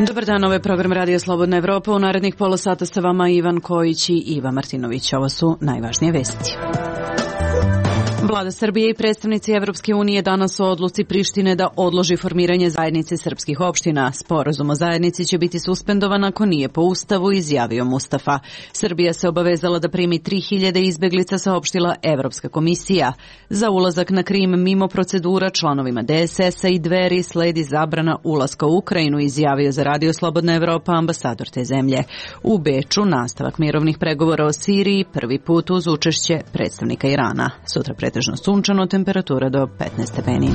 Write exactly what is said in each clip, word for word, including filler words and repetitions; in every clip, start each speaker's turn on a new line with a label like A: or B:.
A: Dobar dan, ovo je program Radio Slobodna Evropa. U narednih pola sata sa vama Ivan Kojić i Iva Martinović. Ovo su najvažnije vesti. Vlada Srbije i predstavnici Evropske unije danas o odluci Prištine da odloži formiranje zajednice srpskih opština. Sporazum o zajednici će biti suspendovan ako nije po ustavu, izjavio Mustafa. Srbija se obavezala da primi tri hiljade izbeglica, saopštila Evropska komisija. Za ulazak na Krim mimo procedura članovima D S S-a i Dveri sledi zabrana ulaska u Ukrajinu, izjavio za Radio Slobodna Evropa ambasador te zemlje. U Beču nastavak mirovnih pregovora o Siriji, prvi put uz učešće predstavnika Irana. Sutra pretežno sunčano, temperatura do petnaest stepeni.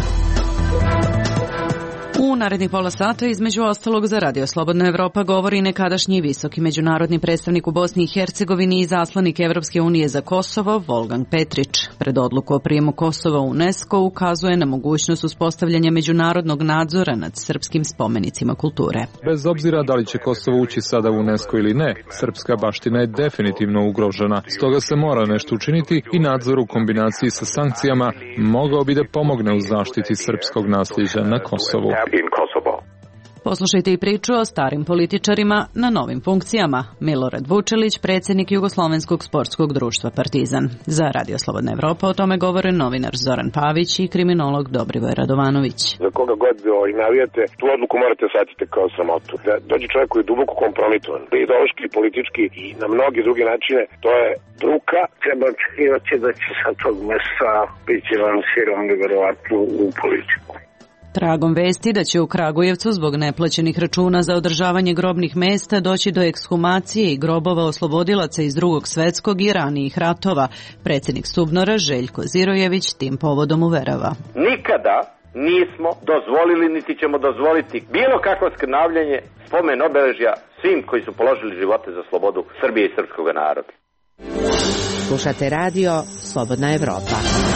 A: U narednih pola sata između ostalog za Radio Slobodna Evropa govori nekadašnji visoki međunarodni predstavnik u Bosni i Hercegovini i zaslanik Evropske unije za Kosovo Volgan Petrić. Pred odluku o prijemu Kosova u UNESCO ukazuje na mogućnost uspostavljanja međunarodnog nadzora nad srpskim spomenicima kulture.
B: Bez obzira da li će Kosovo ući sada u UNESCO ili ne, srpska baština je definitivno ugrožena. Stoga se mora nešto učiniti i nadzor u kombinaciji sa sankcijama mogao bi da pomogne u zaštiti srpskog nasljeđa na Kosovu.
A: Poslušajte i priču o starim političarima na novim funkcijama. Milorad Vučelić, predsjednik Jugoslovenskog sportskog društva Partizan. Za Radio Slobodna Evropa o tome govore novinar Zoran Pavić i kriminolog Dobrivoj Radovanović.
C: Za koga god i navijate, tu odluku morate shvatiti kao sramotu. Da dođe čovjek koji je duboko kompromitovan, ideološki, politički i na mnogi druge načine, to je bruka.
D: Treba očekivati da će sa tog mesta biti lansiran verovatno u politiku.
A: Tragom vesti da će u Kragujevcu zbog neplaćenih računa za održavanje grobnih mesta doći do ekshumacije i grobova oslobodilaca iz Drugog svjetskog i ranijih ratova. Predsjednik Stubnora Željko Zirojević tim povodom uverava.
E: Nikada nismo dozvolili niti ćemo dozvoliti bilo kakvo skrnavljanje spomen obeležja svim koji su položili živote za slobodu Srbije i srpskog naroda.
F: Slušate radio Slobodna Evropa.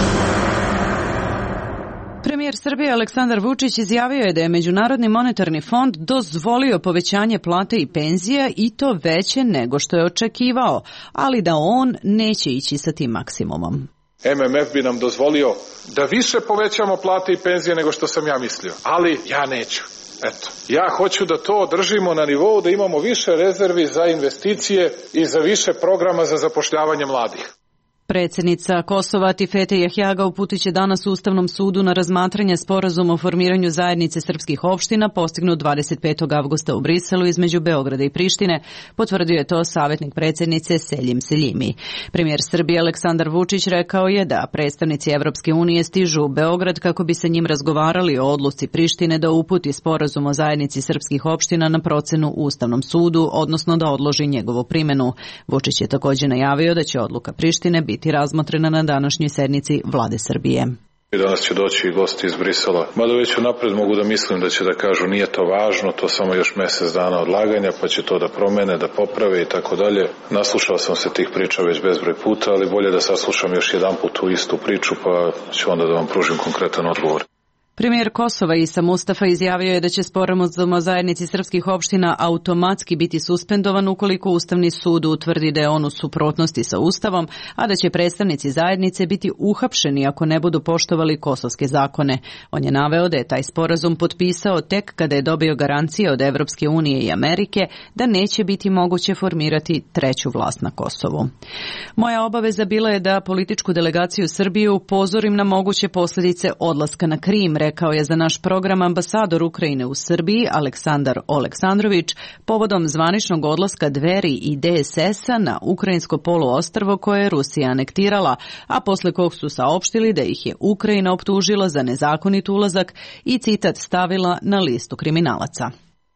A: Premijer Srbije Aleksandar Vučić izjavio je da je Međunarodni monetarni fond dozvolio povećanje plate i penzija i to veće nego što je očekivao, ali da on neće ići sa tim maksimumom.
G: M M F bi nam dozvolio da više povećamo plate i penzije nego što sam ja mislio, ali ja neću. Eto, ja hoću da to održimo na nivou da imamo više rezervi za investicije i za više programa za zapošljavanje mladih.
A: Predsjednica Kosova Tifete Jahjaga uputit će danas Ustavnom sudu na razmatranje sporazuma o formiranju zajednice srpskih opština postignut dvadeset petog avgusta u Briselu između Beograda i Prištine, potvrdio je to savjetnik predsjednice Seljim Seljimi. Premijer Srbije Aleksandar Vučić rekao je da predstavnici Evropske unije stižu u Beograd kako bi se njim razgovarali o odluci Prištine da uputi sporazum o zajednici srpskih opština na procenu u Ustavnom sudu, odnosno da odloži njegovu primjenu. Vučić je također najavio da će odluka Prištine biti biti razmotrena na današnjoj sednici Vlade Srbije.
G: Danas će doći i gosti iz Brisela. Mada već unapred mogu da mislim da će da kažu nije to važno, to samo još mjesec dana odlaganja, pa će to da promene, da poprave i tako dalje. Naslušao sam se tih priča već bezbroj puta, ali bolje da saslušam još jedan put tu istu priču, pa ću onda da vam pružim konkretan odgovor.
A: Premijer Kosova Isa Mustafa izjavio je da će sporazum o zajednici srpskih opština automatski biti suspendovan ukoliko Ustavni sud utvrdi da je on u suprotnosti sa Ustavom, a da će predstavnici zajednice biti uhapšeni ako ne budu poštovali kosovske zakone. On je naveo da je taj sporazum potpisao tek kada je dobio garancije od Evropske unije i Amerike da neće biti moguće formirati treću vlast na Kosovu. Moja obaveza bila je da političku delegaciju Srbije upozorim na moguće posljedice odlaska na Krim, rekao je za naš program ambasador Ukrajine u Srbiji Aleksandar Oleksandrović povodom zvaničnog odlaska Dveri i D S S-a na ukrajinsko poluostrvo koje je Rusija anektirala, a posle kog su saopštili da ih je Ukrajina optužila za nezakonit ulazak i citat stavila na listu kriminalaca.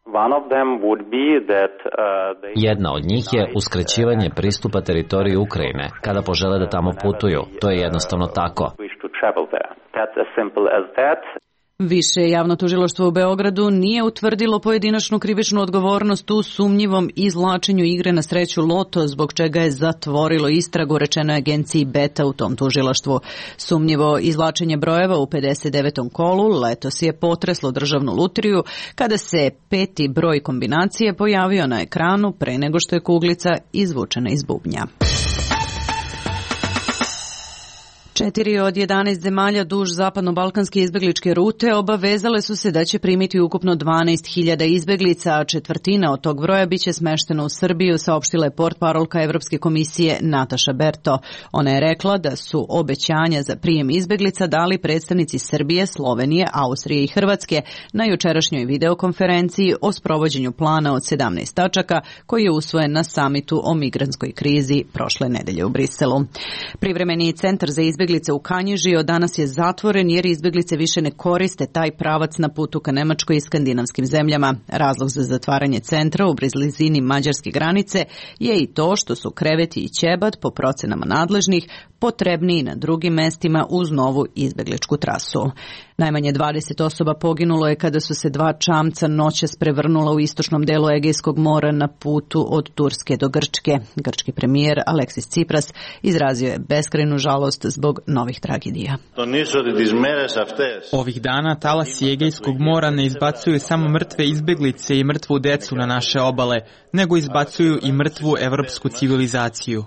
H: Jedna od njih je uskraćivanje pristupa teritoriji Ukrajine kada požele da tamo putuju. To je jednostavno tako.
A: Više javno tužilaštvo u Beogradu nije utvrdilo pojedinačnu krivičnu odgovornost u sumnjivom izvlačenju igre na sreću Loto, zbog čega je zatvorilo istragu, rečeno je agenciji Beta u tom tužilaštvu. Sumnjivo izvlačenje brojeva u pedeset devetom kolu letos je potreslo državnu lutriju kada se peti broj kombinacije pojavio na ekranu pre nego što je kuglica izvučena iz bubnja. Četiri od jedanaest zemalja duž zapadno-balkanske izbegličke rute obavezale su se da će primiti ukupno dvanaest hiljada izbeglica, a četvrtina od tog broja biće smeštena u Srbiju, saopštila je portparolka Evropske komisije Nataša Berto. Ona je rekla da su obećanja za prijem izbeglica dali predstavnici Srbije, Slovenije, Austrije i Hrvatske na jučerašnjoj videokonferenciji o sprovođenju plana od sedamnaest tačaka koji je usvojen na samitu o migrantskoj krizi prošle nedelje u Briselu. Privremeni centar za izbeglice u Kanjiži od danas je zatvoren jer izbeglice više ne koriste taj pravac na putu ka Nemačkoj i skandinavskim zemljama. Razlog za zatvaranje centra u blizini mađarske granice je i to što su kreveti i ćebat, po procenama nadležnih, potrebniji na drugim mestima uz novu izbegličku trasu. Najmanje dvadeset osoba poginulo je kada su se dva čamca noćas prevrnula u istočnom delu Egejskog mora na putu od Turske do Grčke. Grčki premijer Aleksis Tsipras izrazio je beskrajnu žalost zbog novih tragedija.
I: Ovih dana talasi Egejskog mora ne izbacuju samo mrtve izbeglice i mrtvu decu na naše obale, nego izbacuju i mrtvu evropsku civilizaciju.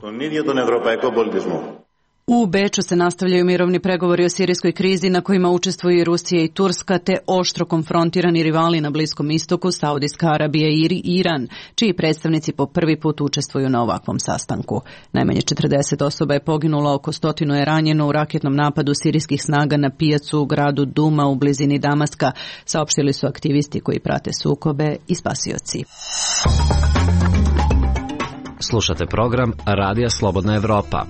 A: U Beču se nastavljaju mirovni pregovori o sirijskoj krizi na kojima učestvuju i Rusija i Turska, te oštro konfrontirani rivali na Bliskom istoku, Saudijska Arabija i Iran, čiji predstavnici po prvi put učestvuju na ovakvom sastanku. Najmanje četrdeset osoba je poginulo, oko stotinu je ranjeno u raketnom napadu sirijskih snaga na pijacu u gradu Duma u blizini Damaska, saopštili su aktivisti koji prate sukobe i spasioci.
H: Slušate program Radija Slobodna Evropa.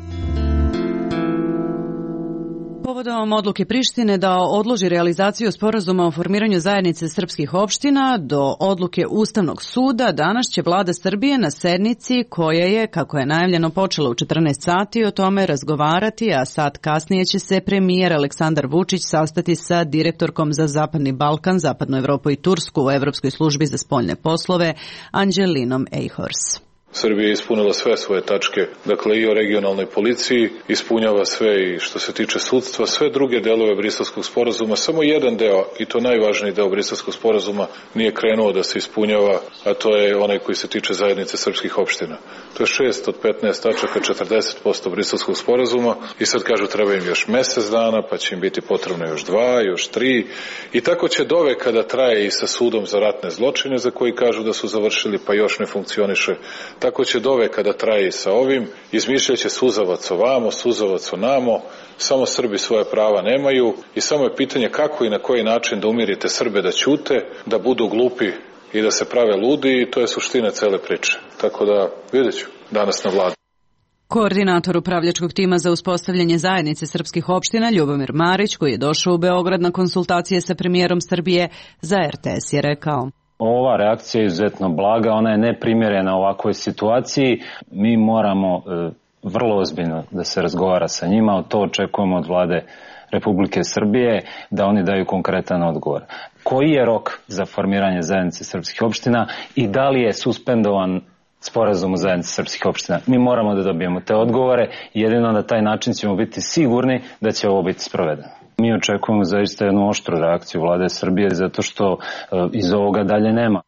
A: Povodom odluke Prištine da odloži realizaciju sporazuma o formiranju zajednice srpskih opština do odluke Ustavnog suda, danas će vlada Srbije na sednici koja je, kako je najavljeno, počela u četrnaest sati o tome razgovarati, a sat kasnije će se premijer Aleksandar Vučić sastati sa direktorkom za Zapadni Balkan, Zapadnu Evropu i Tursku u Evropskoj službi za spoljne poslove Anđelinom Ejhors.
G: Srbija je ispunila sve svoje tačke, dakle i o regionalnoj policiji, ispunjava sve i što se tiče sudstva, sve druge delove Briselskog sporazuma, samo jedan deo, i to najvažniji deo Briselskog sporazuma, nije krenuo da se ispunjava, a to je onaj koji se tiče zajednice srpskih opština. To je šest od petnaest tačaka, četrdeset posto Briselskog sporazuma i sad kažu treba im još mesec dana, pa će im biti potrebno još dva, još tri i tako će doveka da traje i sa sudom za ratne zločine za koji kažu da su završili pa još ne funkcioniše. Tako će doveka da traje i sa ovim, izmišljaće suzavac ovamo, suzavac onamo, samo Srbi svoje prava nemaju i samo je pitanje kako i na koji način da umirite Srbe da ćute, da budu glupi i da se prave ludi i to je suština cele priče. Tako da vidjet ću danas na vladi.
A: Koordinator upravljačkog tima za uspostavljanje zajednice srpskih opština Ljubomir Marić, koji je došao u Beograd na konsultacije sa premijerom Srbije, za er te es je rekao:
J: Ova reakcija je izuzetno blaga, ona je neprimjerena ovakvoj situaciji. Mi moramo e, vrlo ozbiljno da se razgovara sa njima, to očekujemo od vlade Republike Srbije, da oni daju konkretan odgovor. Koji je rok za formiranje zajednice srpskih opština i da li je suspendovan sporazum o zajednici srpskih opština? Mi moramo da dobijemo te odgovore i jedino na taj način ćemo biti sigurni da će ovo biti sprovedeno. Mi očekujemo zaista jednu oštru reakciju vlade Srbije zato što e, iz ovoga dalje nema.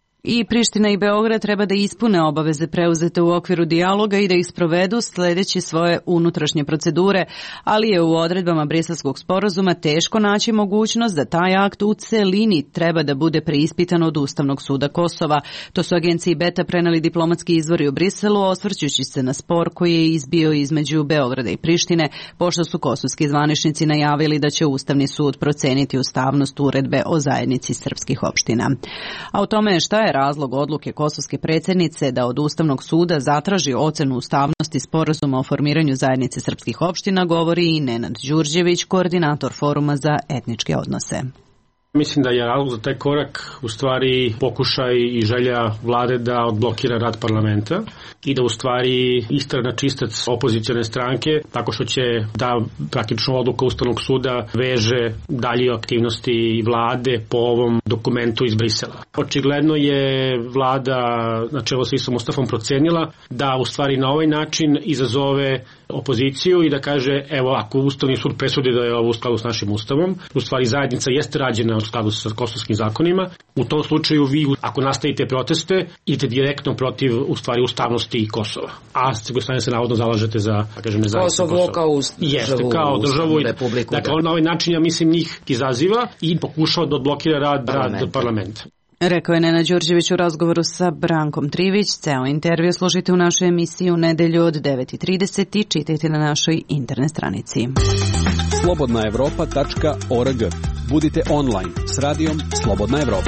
A: I Priština i Beograd treba da ispune obaveze preuzete u okviru dijaloga i da ih sprovedu sledeći svoje unutrašnje procedure, ali je u odredbama Briselskog sporazuma teško naći mogućnost da taj akt u celini treba da bude preispitan od Ustavnog suda Kosova. To su agenciji Beta preneli diplomatski izvori u Briselu, osvrćući se na spor koji je izbio između Beograda i Prištine, pošto su kosovski zvaničnici najavili da će Ustavni sud proceniti ustavnost uredbe o zajednici srpskih opština. A o tome šta je razlog odluke kosovske predsjednice da od Ustavnog suda zatraži ocenu ustavnosti sporazuma o formiranju zajednice srpskih opština govori i Nenad Đurđević, koordinator Foruma za etničke odnose.
K: Mislim da je razlog za taj korak u stvari pokušaj i želja vlade da odblokira rad parlamenta i da u stvari istrana čistac opozicione stranke tako što će da praktično odluka Ustavnog suda veže dalje aktivnosti vlade po ovom dokumentu iz Brisela. Očigledno je vlada na čelu sa Istom Mustafom procenila da u stvari na ovaj način izazove opoziciju i da kaže, evo, ako Ustavni sud presudi da je ovo u skladu s našim Ustavom, u stvari zajednica jeste rađena u skladu sa kosovskim zakonima, u tom slučaju vi, ako nastavite proteste, idete direktno protiv, u stvari, ustavnosti Kosova. A s druge strane se navodno zalažete za, da kažem, nezavisnost Kosova.
F: Kosovo kao uz državu,
K: jeste, kao državu i,
F: republiku.
K: Dakle, na ovaj način, ja mislim, njih izaziva i pokušava da odblokira rad, rad parlamenta.
A: Rekao je Nenad Đurđević u razgovoru sa Brankom Trivić. Ceo intervju slušajte u našoj emisiji u nedelju od devet i trideset i čitajte na našoj internet stranici.
L: slobodna evropa tačka org. Budite online s radijom Slobodna Evropa.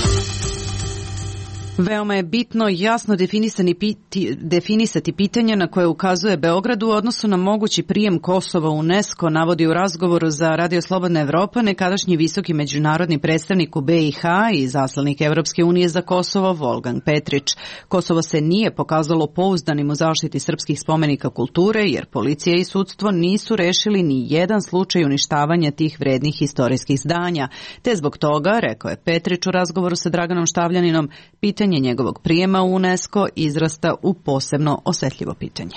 A: Veoma je bitno jasno definisani piti, definisati pitanja na koje ukazuje Beograd u odnosu na mogući prijem Kosova u UNESCO, navodi u razgovoru za Radio Slobodna Evropa nekadašnji visoki međunarodni predstavnik u B i H i zaslanik Evropske unije za Kosovo Volgan Petrić. Kosovo se nije pokazalo pouzdanim u zaštiti srpskih spomenika kulture, jer policija i sudstvo nisu rešili ni jedan slučaj uništavanja tih vrednih istorijskih zdanja. Te zbog toga, rekao je Petrić u razgovoru sa Draganom Štavljaninom, pitanje njegovog prijema u UNESCO izrasta u posebno osetljivo pitanje.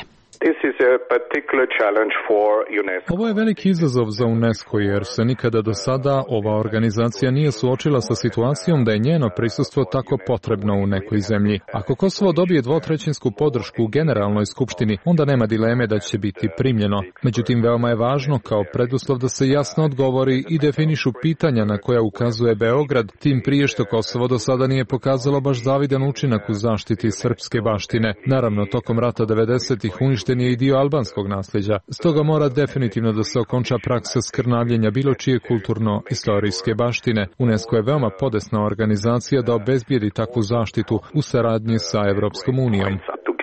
B: Ovo je veliki izazov za UNESCO jer se nikada do sada ova organizacija nije suočila sa situacijom da je njeno prisustvo tako potrebno u nekoj zemlji. Ako Kosovo dobije dvotrećinsku podršku u Generalnoj skupštini, onda nema dileme da će biti primljeno. Međutim, veoma je važno kao preduslov da se jasno odgovori i definišu pitanja na koja ukazuje Beograd, tim prije što Kosovo do sada nije pokazalo baš zavidan učinak u zaštiti srpske baštine. Naravno, tokom rata devedesetih uništen je i dio albanskog nasljeđa. Stoga mora definitivno da se okonča praksa skrnavljenja bilo čije kulturno-istorijske baštine. UNESCO je veoma podesna organizacija da obezbijedi takvu zaštitu u saradnji sa Evropskom unijom.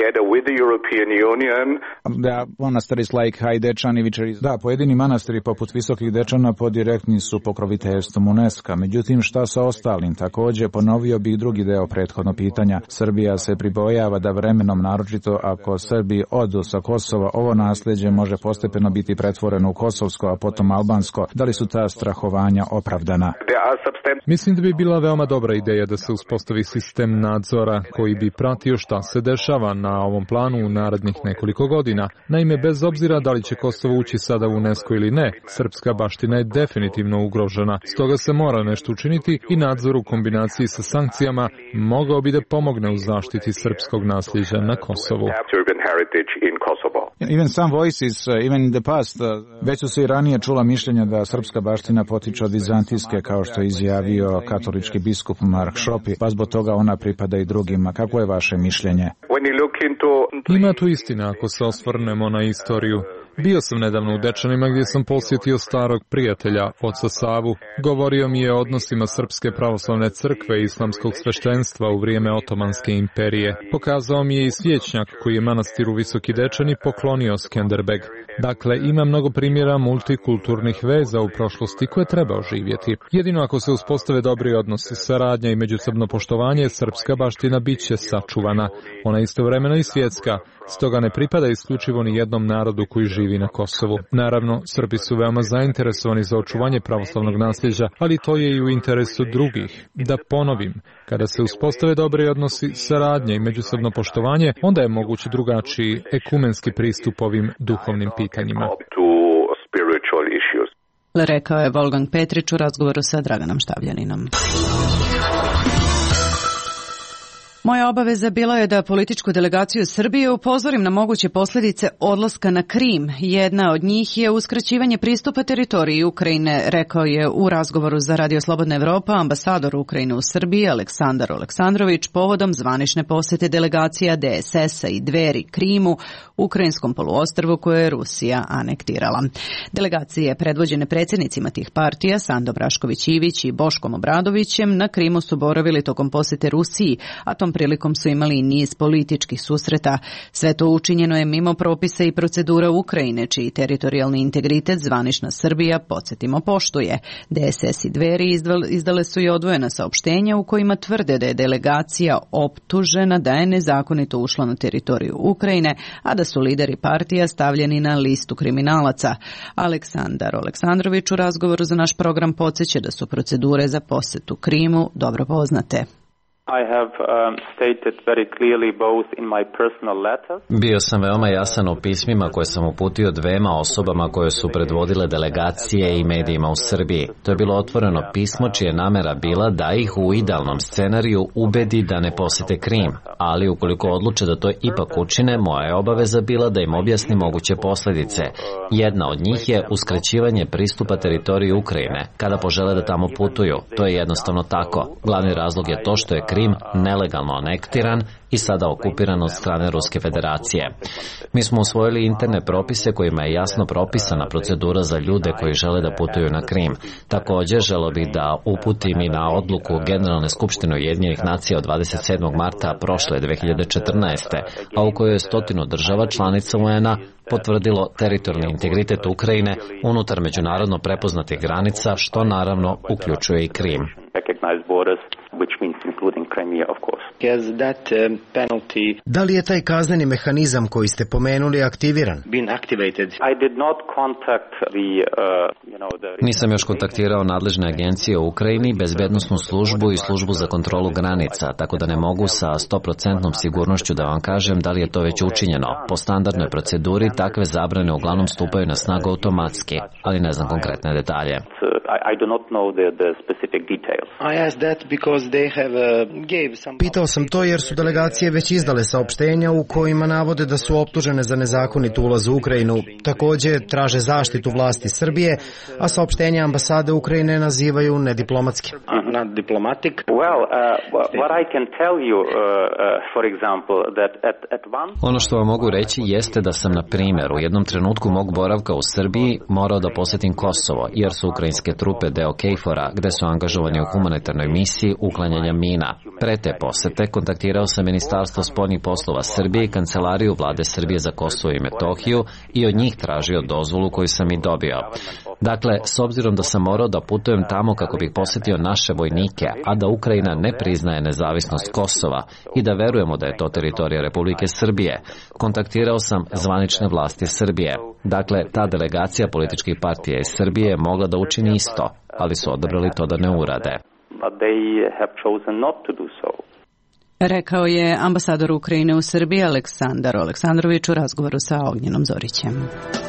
M: Da, pojedini manastiri poput Visokih Dečana pod direktnim su pokroviteljstvom UNESCO. Međutim, šta sa ostalim? Također, ponovio bih drugi deo prethodno pitanja. Srbija se pribojava da vremenom, naročito ako Srbi odu sa Kosova, ovo nasljeđe može postepeno biti pretvoreno u kosovsko, a potom albansko. Da li su ta strahovanja opravdana?
B: Mislim da bi bila veoma dobra ideja da se uspostavi sistem nadzora koji bi pratio šta se dešava na ovom planu u narednih nekoliko godina. Naime, bez obzira da li će Kosovo ući sada u UNESCO ili ne, srpska baština je definitivno ugrožena. Stoga se mora nešto učiniti i nadzor u kombinaciji sa sankcijama mogao bi da pomogne u zaštiti srpskog nasljeđa na Kosovu.
M: Even some voices, uh, even in the past, uh, već su se i ranije čula mišljenja da srpska baština potiče od vizantijske, kao što je izjavio katolički biskup Mark Šopi, pa zbog toga ona pripada i drugima. Kako je vaše mišljenje?
B: Ima tu istina ako se osvrnemo na istoriju. Bio sam nedavno u Dečanima gdje sam posjetio starog prijatelja, oca Savu. Govorio mi je o odnosima Srpske pravoslavne crkve i islamskog sveštenstva u vrijeme Otomanske imperije. Pokazao mi je i svjećnjak koji je manastiru Visoki Dečani poklonio Skenderbeg. Dakle, ima mnogo primjera multikulturnih veza u prošlosti koje treba oživjeti. Jedino ako se uspostave dobri odnosi, saradnja i međusobno poštovanje, srpska baština bit će sačuvana. Ona je istovremeno i svjetska, stoga ne pripada isključivo ni jednom narodu koji živi na Kosovu. Naravno, Srbi su veoma zainteresovani za očuvanje pravoslavnog nasljeđa, ali to je i u interesu drugih. Da ponovim, kada se uspostave dobri odnosi, saradnja i međusobno poštovanje, onda je moguć drugačiji ekumenski pristup ovim duhovnim pitanjima.
A: Rekao je Volgan Petrić u razgovoru sa Draganom Štavljaninom. Moja obaveza bila je da političku delegaciju Srbije upozorim na moguće posljedice odlaska na Krim. Jedna od njih je uskraćivanje pristupa teritoriji Ukrajine, rekao je u razgovoru za Radio Slobodna Evropa ambasador Ukrajine u Srbiji Aleksandar Aleksandrović povodom zvanične posjete delegacija D S S-a i Dveri Krimu, ukrajinskom poluostrvu koje je Rusija anektirala. Delegacije predvođene predsjednicima tih partija, Sando Brašković-Ivić i Boškom Obradovićem, na Krimu su boravili tokom posjete Rusiji, a tom prilikom su imali i niz političkih susreta. Sve to učinjeno je mimo propisa i procedura Ukrajine, čiji teritorijalni integritet zvanična Srbija, podsjetimo, poštuje. D S S i Dveri izdale su i odvojena saopštenja u kojima tvrde da je delegacija optužena da je nezakonito ušla na teritoriju Ukrajine, a da su lideri partija stavljeni na listu kriminalaca. Aleksandar Aleksandrović u razgovoru za naš program podsjeća da su procedure za posjetu Krimu dobro poznate.
H: Bio sam veoma jasan u pismima koje sam uputio dvema osobama koje su predvodile delegacije i medijima u Srbiji. To je bilo otvoreno pismo čija je namera bila da ih u idealnom scenariju ubedi da ne posete Krim, ali ukoliko odluče da to ipak učine, moja je obaveza bila da im objasni moguće posledice. Jedna od njih je uskraćivanje pristupa teritoriji Ukrajine kada požele da tamo putuju. To je jednostavno tako. Glavni razlog je to što je Krim nelegalno anektiran i sada okupiran od strane Ruske federacije. Mi smo usvojili interne propise kojima je jasno propisana procedura za ljude koji žele da putuju na Krim. Također želeo bih da uputim i na odluku Generalne skupštine Ujedinjenih nacija od dvadeset sedmog marta prošle dve hiljade četrnaeste. a u kojoj je stotinu država članica U N-a potvrdilo teritorijalni integritet Ukrajine unutar međunarodno prepoznatih granica, što naravno uključuje i Krim.
N: Da li je taj kazneni mehanizam koji ste pomenuli aktiviran?
H: Nisam još kontaktirao nadležne agencije u Ukrajini, bezbednosnu službu i službu za kontrolu granica, tako da ne mogu sa sto posto sigurnošću da vam kažem da li je to već učinjeno. Po standardnoj proceduri takve zabrane uglavnom stupaju na snagu automatski, ali ne znam konkretne detalje.
N: Pitao sam to jer su delegacije već izdale saopštenja u kojima navode da su optužene za nezakonit ulaz u Ukrajinu. Također traže zaštitu vlasti Srbije, a saopštenja ambasade Ukrajine nazivaju nediplomatski.
H: Ono što vam mogu reći jeste da sam, na primjer, u jednom trenutku mog boravka u Srbiji morao da posjetim Kosovo, jer su ukrajinske trupe deo KFOR-a, gde su angažovani u humanitarnoj misiji uklanjanja mina. Pre te posete kontaktirao sam Ministarstvo spoljnih poslova Srbije i Kancelariju vlade Srbije za Kosovo i Metohiju i od njih tražio dozvolu koju sam i dobio. Dakle, s obzirom da sam morao da putujem tamo kako bih posjetio naše vojnike, a da Ukrajina ne priznaje nezavisnost Kosova i da verujemo da je to teritorija Republike Srbije, kontaktirao sam zvanične vlasti Srbije. Dakle, ta delegacija političkih partija iz Srbije je mogla da učini isto, ali su odabrali to da ne urade.
A: Rekao je ambasador Ukrajine u Srbiji Aleksandar Aleksandrović u razgovoru sa Ognjenom Zorićem.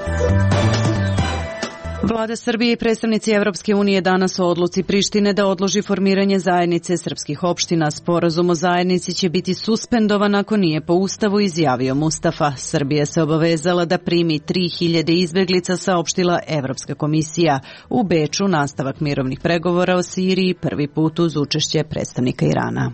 A: Vlada Srbije i predstavnici Evropske unije danas o odluci Prištine da odloži formiranje zajednice srpskih opština. Sporazum o zajednici će biti suspendovan ako nije po Ustavu, izjavio Mustafa. Srbija se obavezala da primi tri hiljade izbeglica, saopštila Evropska komisija. U Beču nastavak mirovnih pregovora o Siriji, prvi put uz učešće predstavnika Irana.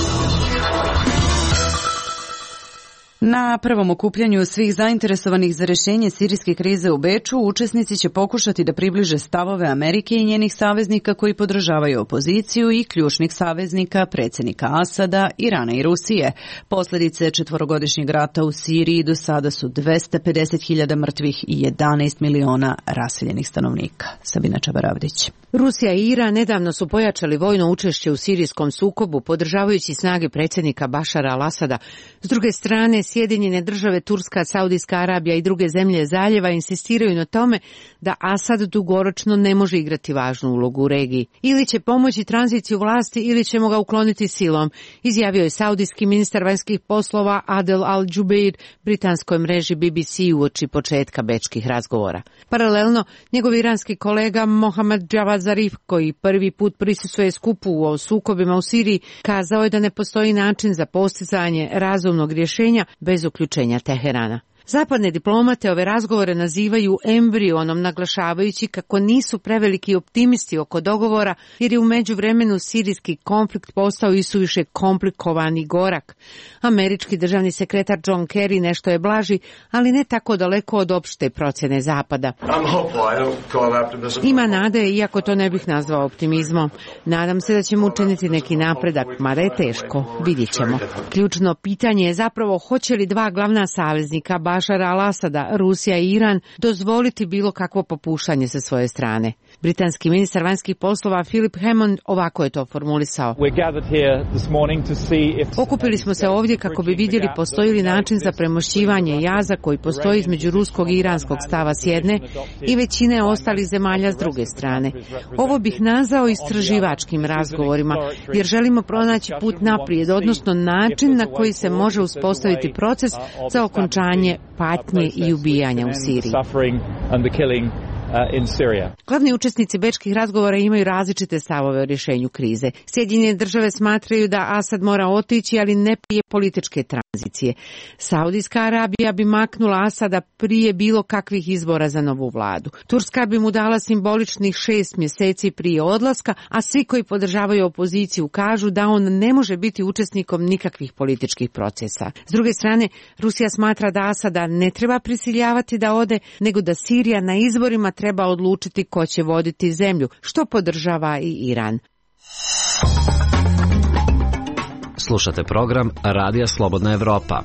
A: Na prvom okupljanju svih zainteresovanih za rješenje sirijske krize u Beču, učesnici će pokušati da približe stavove Amerike i njenih saveznika koji podržavaju opoziciju i ključnih saveznika predsjednika Asada, Irana i Rusije. Posljedice četvorogodišnjeg rata u Siriji do sada su dvesta pedeset hiljada mrtvih i jedanaest miliona raseljenih stanovnika. Sabina Čabaravdić.
F: Rusija i Iran nedavno su pojačali vojno učešće u sirijskom sukobu, podržavajući snage predsjednika Bašara al-Asada. S druge strane, Sjedinjene države, Turska, Saudijska Arabija i druge zemlje zaljeva insistiraju na tome da Asad dugoročno ne može igrati važnu ulogu u regiji. Ili će pomoći tranziciju vlasti ili ćemo ga ukloniti silom, izjavio je saudijski ministar vanjskih poslova Adel al-Jubeir britanskoj mreži B B C uoči početka bečkih razgovora. Paralelno, njegov iranski kolega Mohammad Javad Zarif, koji prvi put prisustvuje skupu o sukobima u Siriji, kazao je da ne postoji način za postizanje razumnog rješenja bez uključenja Teherana. Zapadne diplomate ove razgovore nazivaju embrionom, naglašavajući kako nisu preveliki optimisti oko dogovora, jer je u međuvremenu sirijski konflikt postao isuviše komplikovan i gorak. Američki državni sekretar John Kerry nešto je blaži, ali ne tako daleko od opšte procjene Zapada. Ima nade, iako to ne bih nazvao optimizmom. Nadam se da ćemo učiniti neki napredak, mada je teško, vidjet ćemo. Ključno pitanje je zapravo hoće li dva glavna saveznika, Bašara al-Asada, Rusija i Iran, dozvoliti bilo kakvo popuštanje sa svoje strane. Britanski ministar vanjskih poslova Philip Hammond ovako je to formulisao. Okupili smo se ovdje kako bi vidjeli postoji li način za premošćivanje jaza koji postoji između ruskog i iranskog stava s jedne i većine ostalih zemalja s druge strane. Ovo bih nazvao istraživačkim razgovorima, jer želimo pronaći put naprijed, odnosno način na koji se može uspostaviti proces za okončanje patnje i ubijanja u Siriji. Glavni učesnici bečkih razgovora imaju različite stavove o rješenju krize. Sjedinjene države smatraju da Asad mora otići, ali ne prije političke tranzicije. Saudijska Arabija bi maknula Asada prije bilo kakvih izbora za novu vladu. Turska bi mu dala simboličnih šest mjeseci prije odlaska, a svi koji podržavaju opoziciju kažu da on ne može biti učesnikom nikakvih političkih procesa. S druge strane, Rusija smatra da Asada ne treba prisiljavati da ode, nego da Sirija na izborima treba odlučiti ko će voditi zemlju, što podržava i Iran.
H: Slušate program Radija Slobodna Evropa.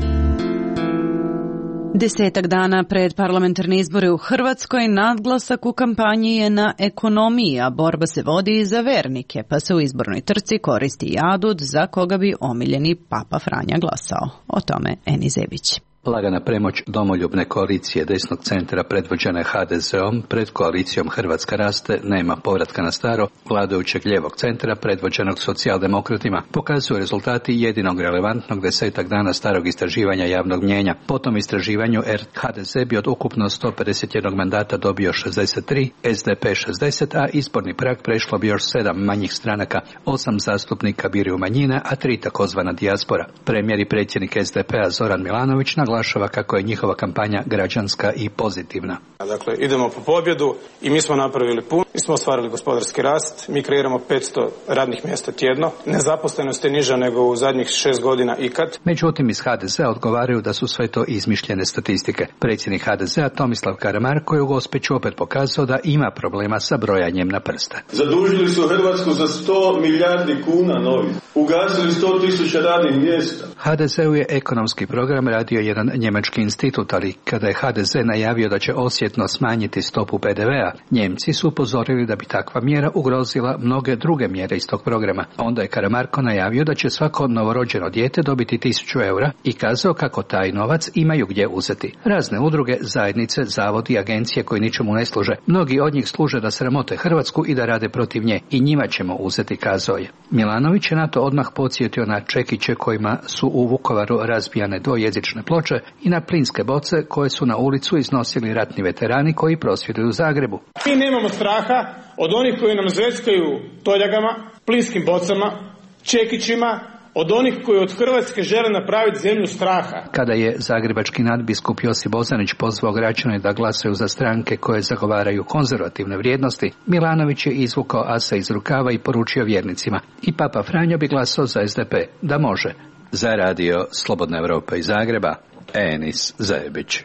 A: Desetak dana pred parlamentarne izbore u Hrvatskoj nadglasak u kampanji je na ekonomiji, a borba se vodi i za vernike, pa se u izbornoj trci koristi jadud za koga bi omiljeni Papa Franja glasao. O tome Eni Zebić.
O: Lagana premoć domoljubne koalicije desnog centra predvođene ha de zeom pred koalicijom Hrvatska raste, nema povratka na staro, vladajućeg lijevog centra predvođenog socijaldemokratima, pokazuju rezultati jedinog relevantnog desetak dana starog istraživanja javnog mnijenja. Po tom istraživanju ha de ze bi od ukupno sto pedeset jedan mandata dobio šezdeset tri, es de pe šezdeset, a izborni prag prešlo bi još sedam manjih stranaka, osam zastupnika biraju manjine, a tri takozvana dijaspora. Premijer i predsjednik es de pe-a Zoran Milanović naglašava kako je njihova kampanja građanska i pozitivna.
P: Dakle, idemo po pobjedu i mi smo napravili puno. Mi smo ostvarili gospodarski rast, mi kreiramo petsto radnih mjesta tjedno. Nezaposlenost je niža nego u zadnjih šest godina ikad.
O: Međutim, iz ha de ze odgovaraju da su sve to izmišljene statistike. Predsjednik ha de ze-a Tomislav Karamarko je u Gospiću opet pokazao da ima problema sa brojanjem na prste.
Q: Zadužili su Hrvatsku za sto milijardi kuna novih. Ugasili sto tisuća radnih mjesta.
O: ha de ze-u je ekonomski program radio jedan njemački institut, ali kada je ha de ze najavio da će osjetno smanjiti stopu pe de ve-a, Njemci su upozorili da bi takva mjera ugrozila mnoge druge mjere iz tog programa. Onda je Karamarko najavio da će svako novorođeno dijete dobiti tisuću eura i kazao kako taj novac imaju gdje uzeti. Razne udruge, zajednice, zavodi i agencije koji ničemu ne služe. Mnogi od njih služe da sramote Hrvatsku i da rade protiv nje. I njima ćemo uzeti, kazao je. Milanović je na to odmah podsjetio na čekiće kojima su u Vukovaru razbijane dvojezične ploče i na plinske boce koje su na ulicu iznosili ratni veterani koji prosvjeduju u Zagrebu.
P: Mi nemamo straha od onih koji nam zveckaju toljagama, plinskim bocama, čekićima, od onih koji od Hrvatske žele napraviti zemlju straha.
O: Kada je zagrebački nadbiskup Josip Bozanić pozvao građane da glasaju za stranke koje zagovaraju konzervativne vrijednosti, Milanović je izvukao asa iz rukava i poručio vjernicima. I Papa Franjo bi glasao za es de pe, da može. Za radio Slobodna Evropa iz Zagreba, Enis Zebić.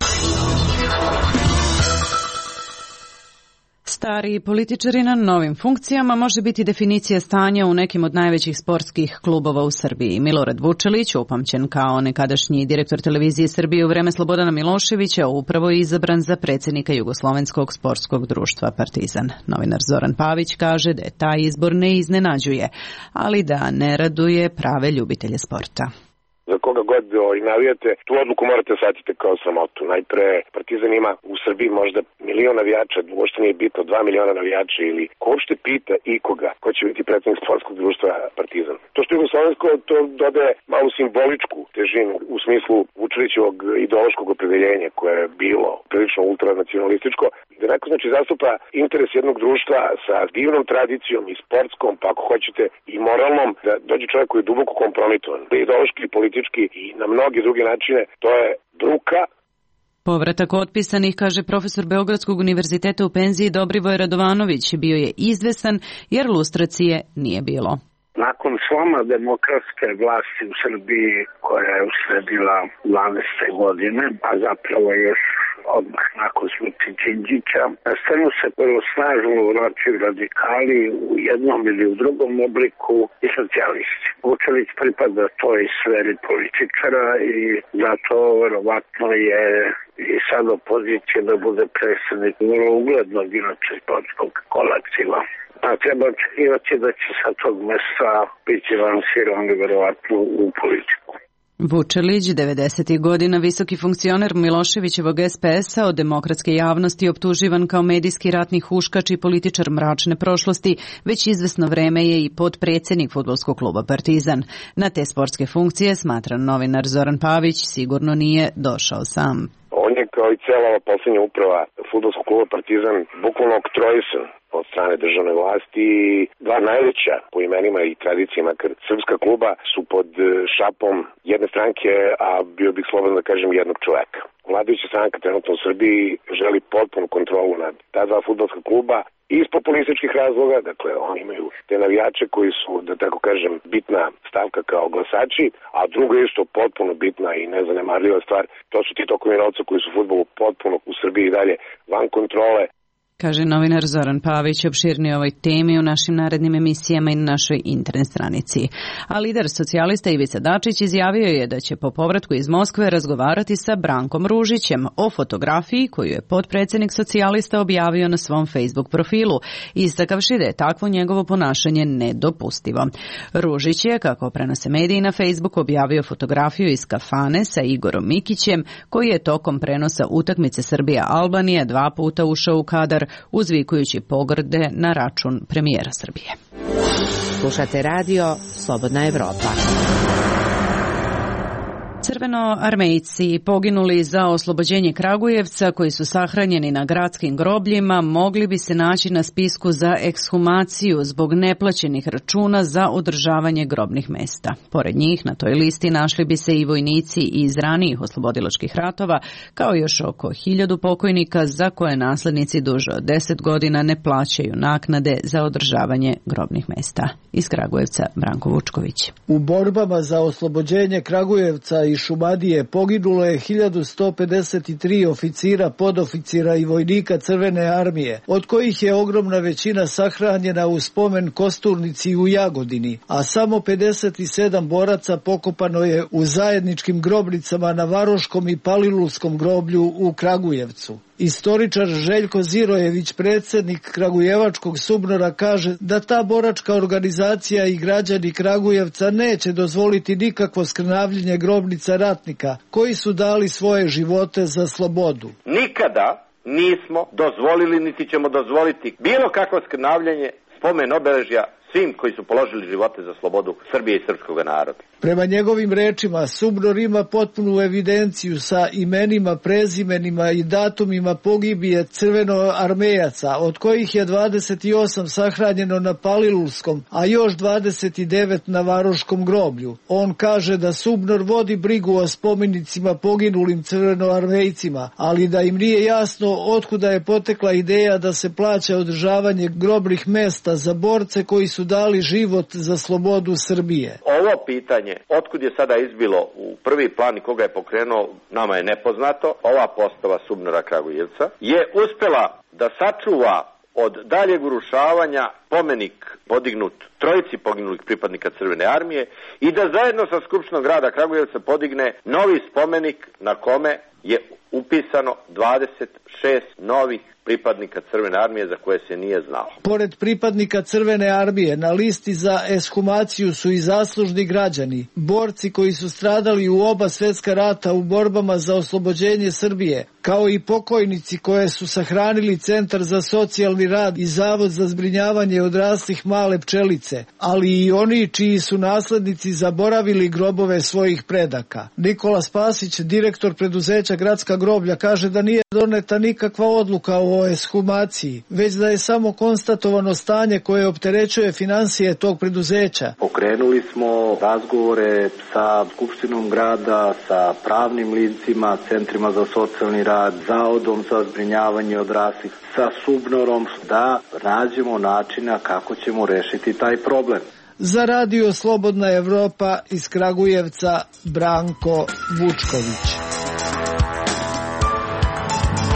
A: Stari političari na novim funkcijama može biti definicija stanja u nekim od najvećih sportskih klubova u Srbiji. Milorad Vučelić, upamćen kao nekadašnji direktor televizije Srbije u vreme Slobodana Miloševića, upravo je izabran za predsjednika Jugoslovenskog sportskog društva Partizan. Novinar Zoran Pavić kaže da je taj izbor ne iznenađuje, ali da ne raduje prave ljubitelje sporta.
C: Za koga god i navijate, tu odluku morate shvatiti kao sramotu. Najpre, Partizan ima u Srbiji možda milion navijača, uopšte nije bitno, dva miliona navijača ili ko uopšte pita ikoga ko će biti predsjednik sportskog društva Partizan. To što je Jugoslovensko, to dodaje malu simboličku težinu u smislu Vučelićevog ideološkog opredeljenja koje je bilo prilično ultranacionalističko, da neko znači zastupa interes jednog društva sa divnom tradicijom i sportskom, pa ako hoćete i moralnom, da dođe čovjek koji je duboko kompromitovan, ideološki i politički i na mnogi druge načine, to je bruka.
A: Povratak otpisanih, kaže profesor Beogradskog univerziteta u penziji Dobrivoj Radovanović, bio je izvesan jer lustracije nije bilo.
D: Nakon sloma demokratske vlasti u Srbiji koja je usledila dvanaeste godine, a zapravo još odmah nakon smrti Đinđića. Na scenu se prvo snažno vraćaju radikali u jednom ili u drugom obliku i socijalisti. Vučelić pripada toj sferi političara i zato verovatno je i sad opozicija da bude predsednik vrlo uglednog inače sportskog kolektiva. A treba očekivati da će sa tog mesta biti lansiran verovatno u politiku.
A: Vučelić, devedesetih godina visoki funkcioner Miloševićevog es pe es-a, od demokratske javnosti optuživan kao medijski ratni huškač i političar mračne prošlosti, već izvesno vreme je i podpredsjednik fudbalskog kluba Partizan. Na te sportske funkcije, smatra novinar Zoran Pavić, sigurno nije došao sam.
C: On je kao i cela ova poslednja uprava fudbalskog kluba Partizan bukvalno oktrojisan od strane državne vlasti. Dva najveća po imenima i tradicijama srpska kluba su pod šapom jedne stranke, a bio bih slobodan da kažem jednog čoveka. Vladajuća stranka trenutno u Srbiji želi potpunu kontrolu nad ta dva fudbalska kluba iz populističkih razloga, dakle oni imaju te navijače koji su, da tako kažem, bitna stavka kao glasači, a druga isto potpuno bitna i nezanemarljiva stvar, to su ti tokovi novca koji su fudbalu potpuno u Srbiji i dalje van kontrole.
A: Kaže novinar Zoran Pavić, opširnije o ovoj temi u našim narednim emisijama i na našoj internet stranici. A lider socijalista Ivica Dačić izjavio je da će po povratku iz Moskve razgovarati sa Brankom Ružićem o fotografiji koju je potpredsjednik socijalista objavio na svom Facebook profilu, istakavši da je takvo njegovo ponašanje nedopustivo. Ružić je, kako prenose mediji, na Facebooku objavio fotografiju iz kafane sa Igorom Mikićem, koji je tokom prenosa utakmice Srbija-Albanija dva puta ušao u kadar, uzvikujući pogrde na račun premijera Srbije.
F: Slušate radio Slobodna Evropa.
A: Crvenoarmejci poginuli za oslobođenje Kragujevca, koji su sahranjeni na gradskim grobljima, mogli bi se naći na spisku za ekshumaciju zbog neplaćenih računa za održavanje grobnih mesta. Pored njih na toj listi našli bi se i vojnici iz ranijih oslobodilačkih ratova, kao još oko hiljadu pokojnika za koje naslednici duže od deset godina ne plaćaju naknade za održavanje grobnih mesta. Iz Kragujevca Branko Vučković.
R: U borbama za oslobođenje Kragujevca i Šumadije poginulo je hiljadu sto pedeset tri oficira, podoficira i vojnika Crvene armije, od kojih je ogromna većina sahranjena u spomen kosturnici u Jagodini, a samo pedeset sedam boraca pokopano je u zajedničkim grobnicama na Varoškom i Palilulskom groblju u Kragujevcu. Istoričar Željko Zirojević, predsjednik Kragujevačkog SUBNOR-a, kaže da ta boračka organizacija i građani Kragujevca neće dozvoliti nikakvo skrnavljenje grobnica ratnika koji su dali svoje živote za slobodu.
E: Nikada nismo dozvolili niti ćemo dozvoliti bilo kakvo skrnavljenje spomen obeležja svim koji su položili živote za slobodu Srbije i srpskog naroda.
R: Prema njegovim rečima, SUBNOR ima potpunu evidenciju sa imenima, prezimenima i datumima pogibije crvenoarmejaca, od kojih je dvadeset osam sahranjeno na Palilulskom, a još dvadeset devet na Varoškom groblju. On kaže da SUBNOR vodi brigu o spomenicima poginulim crvenoarmejcima, ali da im nije jasno otkuda je potekla ideja da se plaća održavanje grobnih mesta za borce koji su dali život za slobodu Srbije.
E: Ovo pitanje, otkud je sada izbilo u prvi plan i koga je pokrenuo, nama je nepoznato. Ova postava SUBNOR-a Kragujevca je uspela da sačuva od daljeg urušavanja spomenik podignut trojici poginulih pripadnika Crvene armije i da zajedno sa Skupštinom grada Kragujevca podigne novi spomenik na kome je upisano dvadeset šest novih pripadnika Crvene armije za koje se nije znalo.
R: Pored pripadnika Crvene armije na listi za ekshumaciju su i zaslužni građani, borci koji su stradali u oba svjetska rata u borbama za oslobođenje Srbije, kao i pokojnici koje su sahranili Centar za socijalni rad i Zavod za zbrinjavanje odraslih Male pčelice, ali i oni čiji su naslednici zaboravili grobove svojih predaka. Nikola Spasić, direktor preduzeća Gradska groblja, kaže da nije doneta nikakva odluka o ekshumaciji, već da je samo konstatovano stanje koje opterećuje finansije tog preduzeća.
S: Pokrenuli smo razgovore sa Skupštinom grada, sa pravnim licima, centrima za socijalni rad, Zavodom za zbrinjavanje odraslih, sa SUBNOR-om, da nađemo načina kako ćemo rešiti taj problem.
R: Za radio Slobodna Evropa iz Kragujevca Branko Vučković.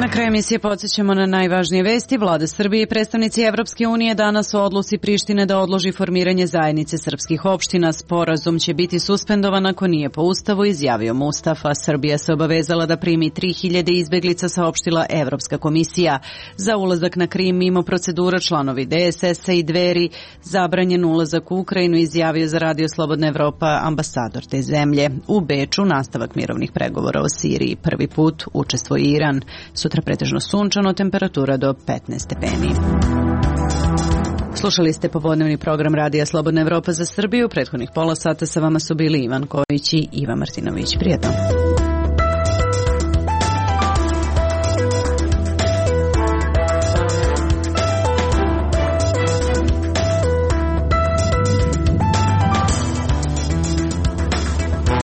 A: Na kraju emisije podsjećamo na najvažnije vesti. Vlada Srbije i predstavnici Evropske unije danas o odluci Prištine da odloži formiranje zajednice srpskih opština. Sporazum će biti suspendovan ako nije po Ustavu, izjavio Mustafa. Srbija se obavezala da primi tri hiljade izbeglica, saopštila Evropska komisija. Za ulazak na Krim mimo procedura članovi D S S-a i Dveri, zabranjen ulazak u Ukrajinu, izjavio za Radio Slobodna Evropa ambasador te zemlje. U Beču nastavak mirovnih pregovora o Siriji. Prvi put učestvuje Iran. Sutra pretežno sunčano, temperatura do petnaest stepeni. Slušali ste popodnevni program Radija Slobodna Evropa za Srbiju. Prethodnih pola sata sa vama su bili Ivan Kojić i Iva Martinović. Prijetno.